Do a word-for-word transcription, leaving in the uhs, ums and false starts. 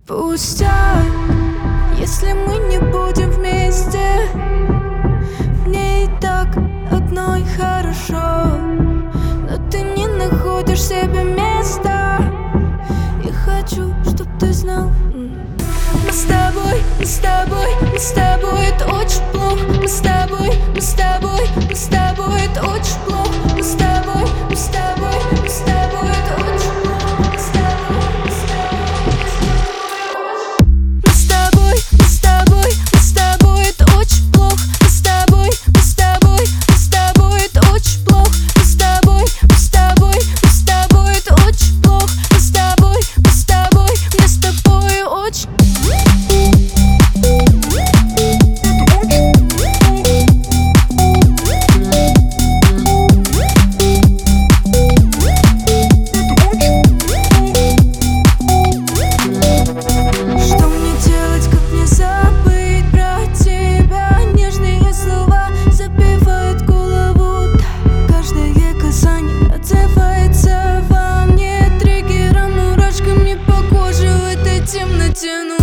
Пустяк, если мы не будем вместе. Мне и так одной хорошо, но ты не находишь себе места. Я хочу, чтоб ты знал. Мы с тобой, мы с тобой, мы с тобой, это очень плохо. Мы с тобой, мы с тобой, мы с тобой, это очень плохо. Мы с тобой, мы с тобой, мы с тобой, это очень плохо. Мы с тобой, мы с тобой, мы с тобой, мы с тобой, это очень плохо. Мы с тобой, мы с тобой, мы с тобой, это очень плохо. Мы с тобой, мы с тобой, мы с тобой, это очень плохо. Мы с тобой, мы с тобой, мне с тобой очень. Темноте.